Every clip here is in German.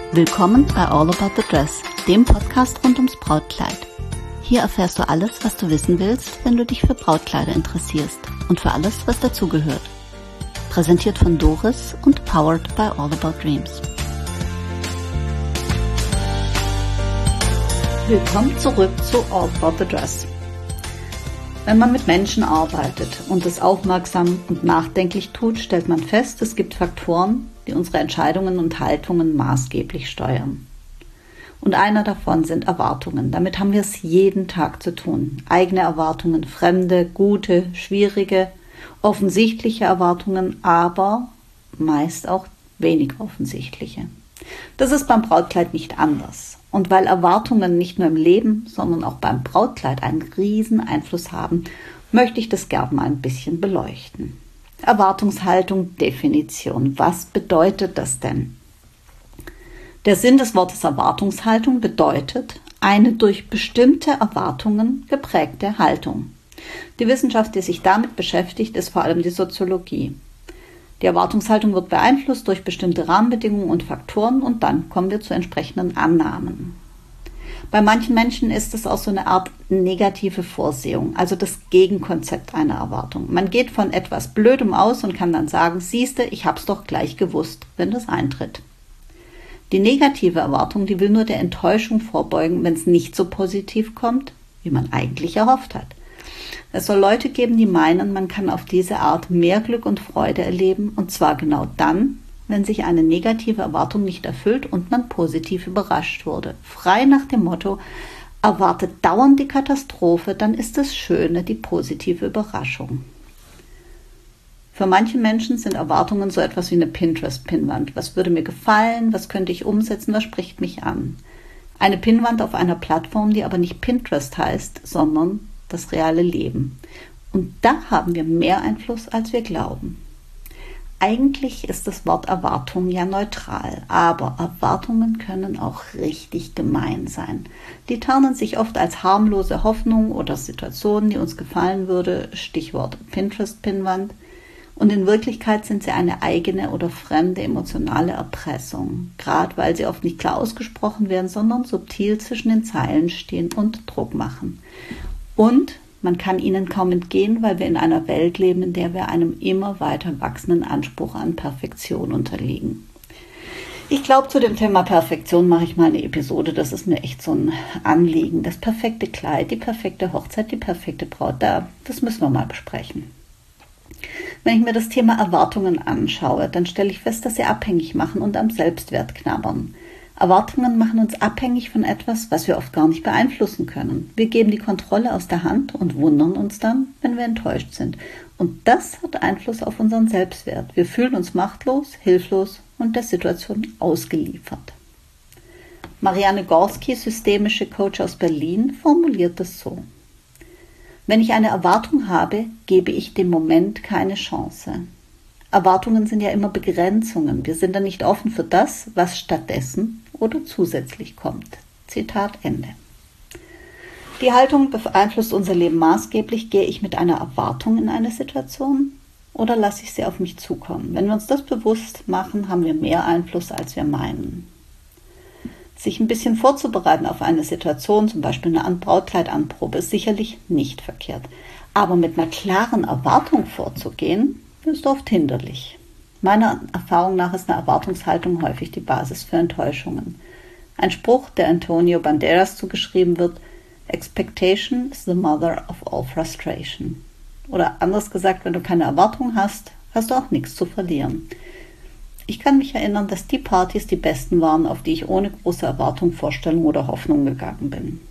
Willkommen bei All About the Dress, dem Podcast rund ums Brautkleid. Hier erfährst du alles, was du wissen willst, wenn du dich für Brautkleider interessierst und für alles, was dazugehört. Präsentiert von Doris und powered by All About Dreams. Willkommen zurück zu All About the Dress. Wenn man mit Menschen arbeitet und es aufmerksam und nachdenklich tut, stellt man fest, es gibt Faktoren, die unsere Entscheidungen und Haltungen maßgeblich steuern. Und einer davon sind Erwartungen. Damit haben wir es jeden Tag zu tun. Eigene Erwartungen, fremde, gute, schwierige, offensichtliche Erwartungen, aber meist auch wenig offensichtliche. Das ist beim Brautkleid nicht anders. Und weil Erwartungen nicht nur im Leben, sondern auch beim Brautkleid einen riesen Einfluss haben, möchte ich das gerne mal ein bisschen beleuchten. Erwartungshaltung, Definition. Was bedeutet das denn? Der Sinn des Wortes Erwartungshaltung bedeutet eine durch bestimmte Erwartungen geprägte Haltung. Die Wissenschaft, die sich damit beschäftigt, ist vor allem die Soziologie. Die Erwartungshaltung wird beeinflusst durch bestimmte Rahmenbedingungen und Faktoren und dann kommen wir zu entsprechenden Annahmen. Bei manchen Menschen ist es auch so eine Art negative Vorsehung, also das Gegenkonzept einer Erwartung. Man geht von etwas Blödem aus und kann dann sagen, siehste, ich hab's doch gleich gewusst, wenn das eintritt. Die negative Erwartung, die will nur der Enttäuschung vorbeugen, wenn es nicht so positiv kommt, wie man eigentlich erhofft hat. Es soll Leute geben, die meinen, man kann auf diese Art mehr Glück und Freude erleben, und zwar genau dann, wenn sich eine negative Erwartung nicht erfüllt und man positiv überrascht wurde. Frei nach dem Motto, erwartet dauernd die Katastrophe, dann ist das Schöne die positive Überraschung. Für manche Menschen sind Erwartungen so etwas wie eine Pinterest-Pinnwand. Was würde mir gefallen? Was könnte ich umsetzen? Was spricht mich an? Eine Pinnwand auf einer Plattform, die aber nicht Pinterest heißt, sondern das reale Leben. Und da haben wir mehr Einfluss, als wir glauben. Eigentlich ist das Wort Erwartung ja neutral, aber Erwartungen können auch richtig gemein sein. Die tarnen sich oft als harmlose Hoffnung oder Situationen, die uns gefallen würde, Stichwort Pinterest-Pinnwand. Und in Wirklichkeit sind sie eine eigene oder fremde emotionale Erpressung, gerade weil sie oft nicht klar ausgesprochen werden, sondern subtil zwischen den Zeilen stehen und Druck machen. Und man kann ihnen kaum entgehen, weil wir in einer Welt leben, in der wir einem immer weiter wachsenden Anspruch an Perfektion unterliegen. Ich glaube, zu dem Thema Perfektion mache ich mal eine Episode. Das ist mir echt so ein Anliegen. Das perfekte Kleid, die perfekte Hochzeit, die perfekte Braut, das müssen wir mal besprechen. Wenn ich mir das Thema Erwartungen anschaue, dann stelle ich fest, dass sie abhängig machen und am Selbstwert knabbern. Erwartungen machen uns abhängig von etwas, was wir oft gar nicht beeinflussen können. Wir geben die Kontrolle aus der Hand und wundern uns dann, wenn wir enttäuscht sind. Und das hat Einfluss auf unseren Selbstwert. Wir fühlen uns machtlos, hilflos und der Situation ausgeliefert. Marianne Gorski, systemische Coach aus Berlin, formuliert es so: Wenn ich eine Erwartung habe, gebe ich dem Moment keine Chance. Erwartungen sind ja immer Begrenzungen. Wir sind dann nicht offen für das, was stattdessen oder zusätzlich kommt. Zitat Ende. Die Haltung beeinflusst unser Leben maßgeblich. Gehe ich mit einer Erwartung in eine Situation oder lasse ich sie auf mich zukommen? Wenn wir uns das bewusst machen, haben wir mehr Einfluss, als wir meinen. Sich ein bisschen vorzubereiten auf eine Situation, zum Beispiel eine Brautkleidanprobe, ist sicherlich nicht verkehrt. Aber mit einer klaren Erwartung vorzugehen, ist oft hinderlich. Meiner Erfahrung nach ist eine Erwartungshaltung häufig die Basis für Enttäuschungen. Ein Spruch, der Antonio Banderas zugeschrieben wird: Expectation is the mother of all frustration. Oder anders gesagt, wenn du keine Erwartung hast, hast du auch nichts zu verlieren. Ich kann mich erinnern, dass die Partys die besten waren, auf die ich ohne große Erwartung, Vorstellung oder Hoffnung gegangen bin.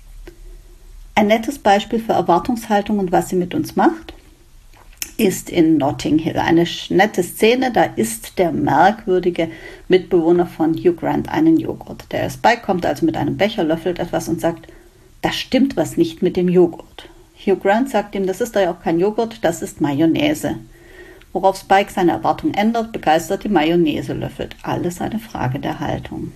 Ein nettes Beispiel für Erwartungshaltung und was sie mit uns macht, ist in Notting Hill. Eine nette Szene, da isst der merkwürdige Mitbewohner von Hugh Grant einen Joghurt. Der Spike kommt also mit einem Becher, löffelt etwas und sagt, da stimmt was nicht mit dem Joghurt. Hugh Grant sagt ihm, das ist doch ja auch kein Joghurt, das ist Mayonnaise. Worauf Spike seine Erwartung ändert, begeistert die Mayonnaise löffelt. Alles eine Frage der Haltung.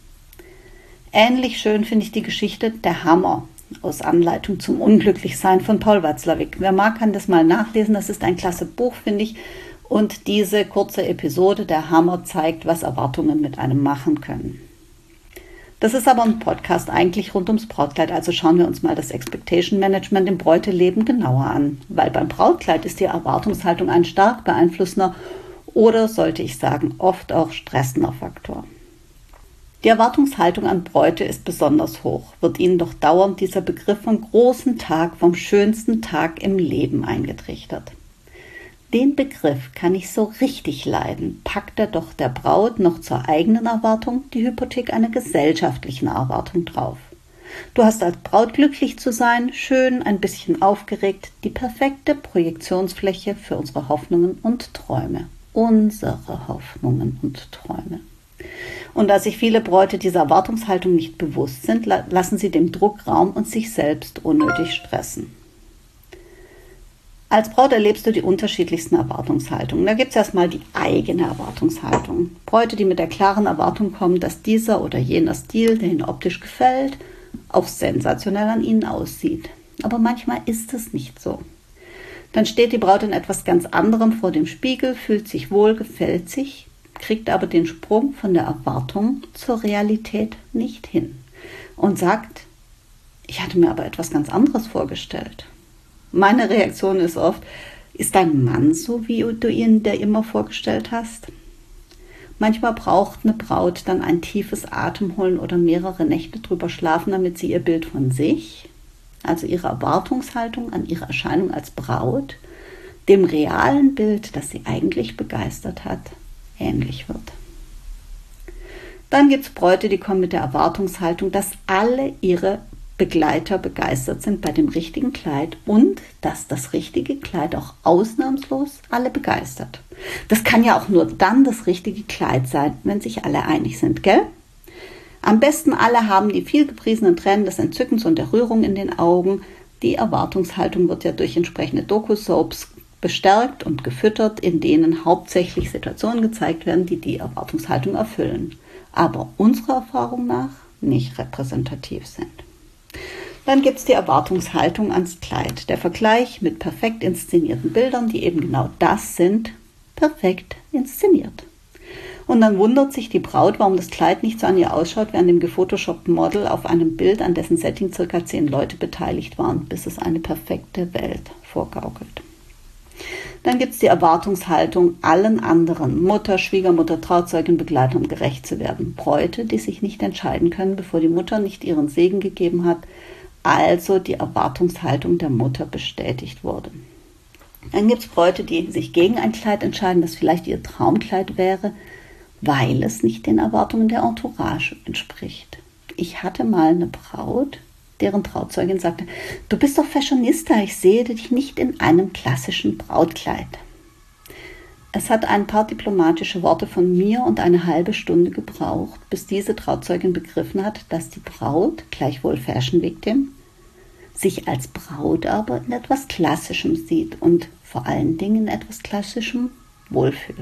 Ähnlich schön finde ich die Geschichte Der Hammer aus Anleitung zum Unglücklichsein von Paul Watzlawick. Wer mag, kann das mal nachlesen. Das ist ein klasse Buch, finde ich. Und diese kurze Episode Der Hammer zeigt, was Erwartungen mit einem machen können. Das ist aber ein Podcast eigentlich rund ums Brautkleid, also schauen wir uns mal das Expectation Management im Bräuteleben genauer an, weil beim Brautkleid ist die Erwartungshaltung ein stark beeinflussender oder, sollte ich sagen, oft auch stressender Faktor. Die Erwartungshaltung an Bräute ist besonders hoch, wird Ihnen doch dauernd dieser Begriff vom großen Tag, vom schönsten Tag im Leben eingetrichtert. Den Begriff kann ich so richtig leiden, packt er doch der Braut noch zur eigenen Erwartung die Hypothek einer gesellschaftlichen Erwartung drauf. Du hast als Braut glücklich zu sein, schön, ein bisschen aufgeregt, die perfekte Projektionsfläche für unsere Hoffnungen und Träume. Unsere Hoffnungen und Träume. Und da sich viele Bräute dieser Erwartungshaltung nicht bewusst sind, lassen sie dem Druck Raum und sich selbst unnötig stressen. Als Braut erlebst du die unterschiedlichsten Erwartungshaltungen. Da gibt es erstmal die eigene Erwartungshaltung. Bräute, die mit der klaren Erwartung kommen, dass dieser oder jener Stil, der ihnen optisch gefällt, auch sensationell an ihnen aussieht. Aber manchmal ist es nicht so. Dann steht die Braut in etwas ganz anderem vor dem Spiegel, fühlt sich wohl, gefällt sich, kriegt aber den Sprung von der Erwartung zur Realität nicht hin und sagt, ich hatte mir aber etwas ganz anderes vorgestellt. Meine Reaktion ist oft, ist dein Mann so, wie du ihn dir immer vorgestellt hast? Manchmal braucht eine Braut dann ein tiefes Atemholen oder mehrere Nächte drüber schlafen, damit sie ihr Bild von sich, also ihre Erwartungshaltung an ihre Erscheinung als Braut, dem realen Bild, das sie eigentlich begeistert hat, ähnlich wird. Dann gibt es Bräute, die kommen mit der Erwartungshaltung, dass alle ihre Begleiter begeistert sind bei dem richtigen Kleid und dass das richtige Kleid auch ausnahmslos alle begeistert. Das kann ja auch nur dann das richtige Kleid sein, wenn sich alle einig sind, gell? Am besten alle haben die viel gepriesenen Tränen des Entzückens und der Rührung in den Augen. Die Erwartungshaltung wird ja durch entsprechende Doku-Soaps bestärkt und gefüttert, in denen hauptsächlich Situationen gezeigt werden, die die Erwartungshaltung erfüllen, aber unserer Erfahrung nach nicht repräsentativ sind. Dann gibt es die Erwartungshaltung ans Kleid, der Vergleich mit perfekt inszenierten Bildern, die eben genau das sind, perfekt inszeniert. Und dann wundert sich die Braut, warum das Kleid nicht so an ihr ausschaut, wie an dem gefotoshoppten Model auf einem Bild, an dessen Setting ca. 10 Leute beteiligt waren, bis es eine perfekte Welt vorgaukelt. Dann gibt es die Erwartungshaltung, allen anderen, Mutter, Schwiegermutter, Trauzeugin, Begleitern gerecht zu werden. Bräute, die sich nicht entscheiden können, bevor die Mutter nicht ihren Segen gegeben hat, also die Erwartungshaltung der Mutter bestätigt wurde. Dann gibt es Bräute, die sich gegen ein Kleid entscheiden, das vielleicht ihr Traumkleid wäre, weil es nicht den Erwartungen der Entourage entspricht. Ich hatte mal eine Braut, deren Trauzeugin sagte, du bist doch Fashionista, ich sehe dich nicht in einem klassischen Brautkleid. Es hat ein paar diplomatische Worte von mir und eine halbe Stunde gebraucht, bis diese Trauzeugin begriffen hat, dass die Braut, gleichwohl Fashion Victim, sich als Braut aber in etwas Klassischem sieht und vor allen Dingen in etwas Klassischem wohlfühlt.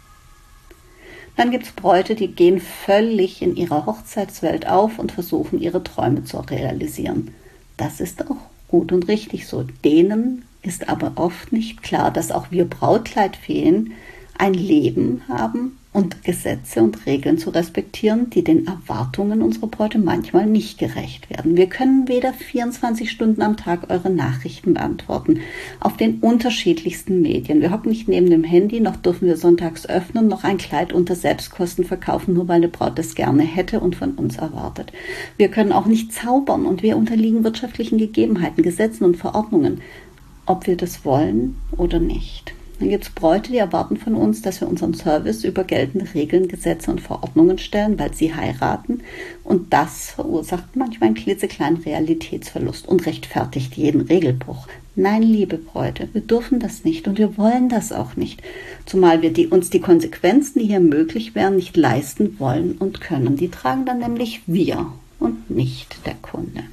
Dann gibt es Bräute, die gehen völlig in ihrer Hochzeitswelt auf und versuchen, ihre Träume zu realisieren. Das ist auch gut und richtig so. Denen ist aber oft nicht klar, dass auch wir Brautkleidfeen ein Leben haben und Gesetze und Regeln zu respektieren, die den Erwartungen unserer Bräute manchmal nicht gerecht werden. Wir können weder 24 Stunden am Tag eure Nachrichten beantworten, auf den unterschiedlichsten Medien. Wir hocken nicht neben dem Handy, noch dürfen wir sonntags öffnen, noch ein Kleid unter Selbstkosten verkaufen, nur weil eine Braut das gerne hätte und von uns erwartet. Wir können auch nicht zaubern und wir unterliegen wirtschaftlichen Gegebenheiten, Gesetzen und Verordnungen, ob wir das wollen oder nicht. Dann gibt es Bräute, die erwarten von uns, dass wir unseren Service über geltende Regeln, Gesetze und Verordnungen stellen, weil sie heiraten. Und das verursacht manchmal einen klitzekleinen Realitätsverlust und rechtfertigt jeden Regelbruch. Nein, liebe Bräute, wir dürfen das nicht und wir wollen das auch nicht. Zumal wir uns die Konsequenzen, die hier möglich wären, nicht leisten wollen und können. Die tragen dann nämlich wir und nicht der Kunde.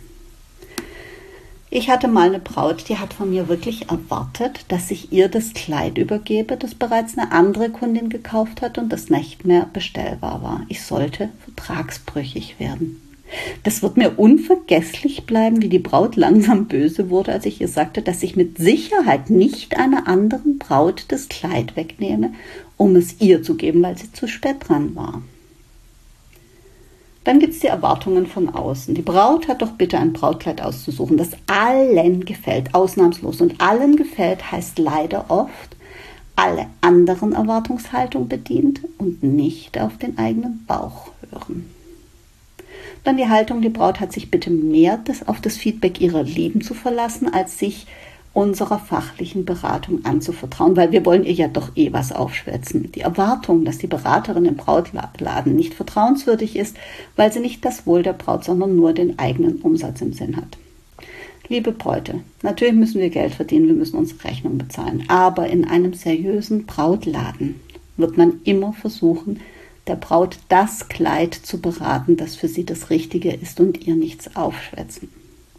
Ich hatte mal eine Braut, die hat von mir wirklich erwartet, dass ich ihr das Kleid übergebe, das bereits eine andere Kundin gekauft hat und das nicht mehr bestellbar war. Ich sollte vertragsbrüchig werden. Das wird mir unvergesslich bleiben, wie die Braut langsam böse wurde, als ich ihr sagte, dass ich mit Sicherheit nicht einer anderen Braut das Kleid wegnehme, um es ihr zu geben, weil sie zu spät dran war. Dann gibt es die Erwartungen von außen. Die Braut hat doch bitte ein Brautkleid auszusuchen, das allen gefällt, ausnahmslos. Und allen gefällt heißt leider oft, alle anderen Erwartungshaltungen bedient und nicht auf den eigenen Bauch hören. Dann die Haltung, die Braut hat sich bitte mehr auf das Feedback ihrer Lieben zu verlassen, als sich unserer fachlichen Beratung anzuvertrauen, weil wir wollen ihr ja doch was aufschwätzen. Die Erwartung, dass die Beraterin im Brautladen nicht vertrauenswürdig ist, weil sie nicht das Wohl der Braut, sondern nur den eigenen Umsatz im Sinn hat. Liebe Bräute, natürlich müssen wir Geld verdienen, wir müssen unsere Rechnung bezahlen, aber in einem seriösen Brautladen wird man immer versuchen, der Braut das Kleid zu beraten, das für sie das Richtige ist und ihr nichts aufschwätzen.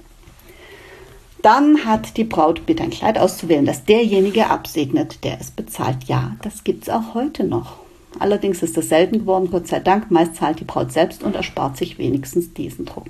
Dann hat die Braut bitte ein Kleid auszuwählen, das derjenige absegnet, der es bezahlt. Ja, das gibt es auch heute noch. Allerdings ist das selten geworden, Gott sei Dank. Meist zahlt die Braut selbst und erspart sich wenigstens diesen Druck.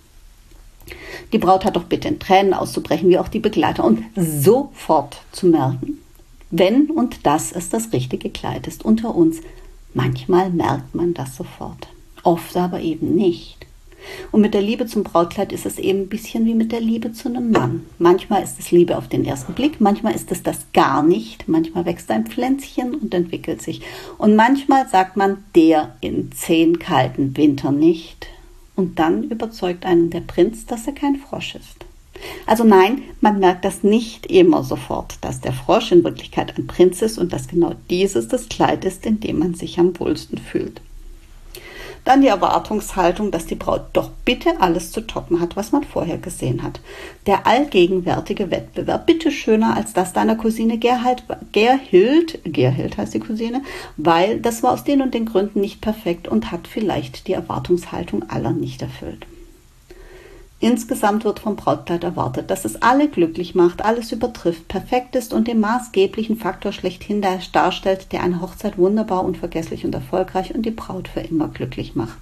Die Braut hat doch bitte in Tränen auszubrechen, wie auch die Begleiter, und sofort zu merken, wenn und dass es das richtige Kleid ist. Unter uns, manchmal merkt man das sofort, oft aber eben nicht. Und mit der Liebe zum Brautkleid ist es eben ein bisschen wie mit der Liebe zu einem Mann. Manchmal ist es Liebe auf den ersten Blick, manchmal ist es das gar nicht, manchmal wächst ein Pflänzchen und entwickelt sich. Und manchmal sagt man, der in 10 kalten Wintern nicht. Und dann überzeugt einen der Prinz, dass er kein Frosch ist. Also nein, man merkt das nicht immer sofort, dass der Frosch in Wirklichkeit ein Prinz ist und dass genau dieses das Kleid ist, in dem man sich am wohlsten fühlt. Dann die Erwartungshaltung, dass die Braut doch bitte alles zu toppen hat, was man vorher gesehen hat. Der allgegenwärtige Wettbewerb, bitte schöner als das deiner Cousine Gerhild heißt die Cousine, weil das war aus den und den Gründen nicht perfekt und hat vielleicht die Erwartungshaltung aller nicht erfüllt. Insgesamt wird vom Brautkleid erwartet, dass es alle glücklich macht, alles übertrifft, perfekt ist und den maßgeblichen Faktor schlechthin darstellt, der eine Hochzeit wunderbar, unvergesslich und erfolgreich und die Braut für immer glücklich macht.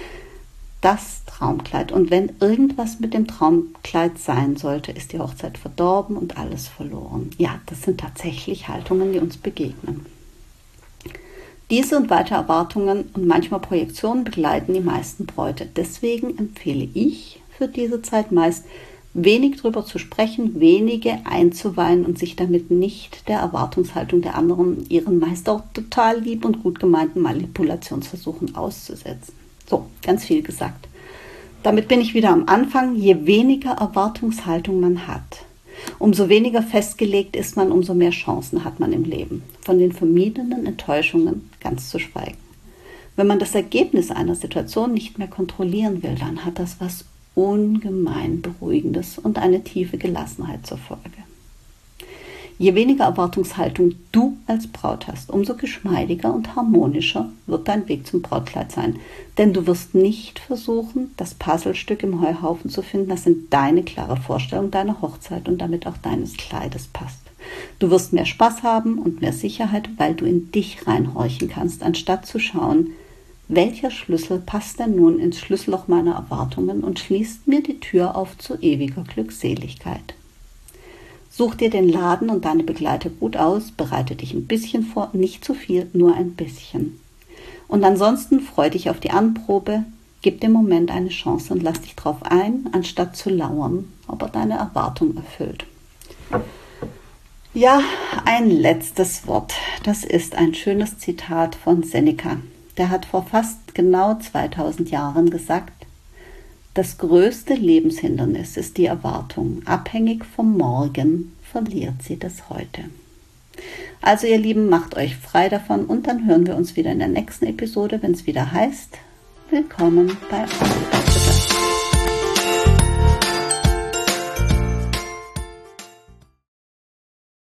Das Traumkleid. Und wenn irgendwas mit dem Traumkleid sein sollte, ist die Hochzeit verdorben und alles verloren. Ja, das sind tatsächlich Haltungen, die uns begegnen. Diese und weitere Erwartungen und manchmal Projektionen begleiten die meisten Bräute. Deswegen empfehle ich, für diese Zeit meist wenig drüber zu sprechen, wenige einzuweihen und sich damit nicht der Erwartungshaltung der anderen, ihren meist auch total lieb und gut gemeinten Manipulationsversuchen auszusetzen. So, ganz viel gesagt. Damit bin ich wieder am Anfang. Je weniger Erwartungshaltung man hat, umso weniger festgelegt ist man, umso mehr Chancen hat man im Leben. Von den vermiedenen Enttäuschungen ganz zu schweigen. Wenn man das Ergebnis einer Situation nicht mehr kontrollieren will, dann hat das was ungemein Beruhigendes und eine tiefe Gelassenheit zur Folge. Je weniger Erwartungshaltung du als Braut hast, umso geschmeidiger und harmonischer wird dein Weg zum Brautkleid sein. Denn du wirst nicht versuchen, das Puzzlestück im Heuhaufen zu finden, das in deine klare Vorstellung deiner Hochzeit und damit auch deines Kleides passt. Du wirst mehr Spaß haben und mehr Sicherheit, weil du in dich reinhorchen kannst, anstatt zu schauen, welcher Schlüssel passt denn nun ins Schlüsselloch meiner Erwartungen und schließt mir die Tür auf zu ewiger Glückseligkeit? Such dir den Laden und deine Begleiter gut aus, bereite dich ein bisschen vor, nicht zu viel, nur ein bisschen. Und ansonsten freu dich auf die Anprobe, gib dem Moment eine Chance und lass dich drauf ein, anstatt zu lauern, ob er deine Erwartung erfüllt. Ja, ein letztes Wort. Das ist ein schönes Zitat von Seneca. Der hat vor fast genau 2000 Jahren gesagt, das größte Lebenshindernis ist die Erwartung. Abhängig vom Morgen verliert sie das Heute. Also ihr Lieben, macht euch frei davon und dann hören wir uns wieder in der nächsten Episode, wenn es wieder heißt, willkommen bei euch.